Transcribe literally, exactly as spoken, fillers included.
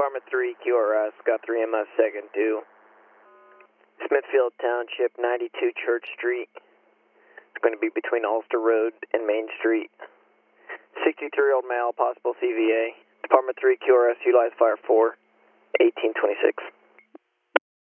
Department three Q R S, got three M S second due. Smithfield Township, ninety-two Church Street. It's going to be between Ulster Road and Main Street. sixty-three-year-old male, possible C V A. Department three Q R S, utilize fire four, eighteen twenty-six.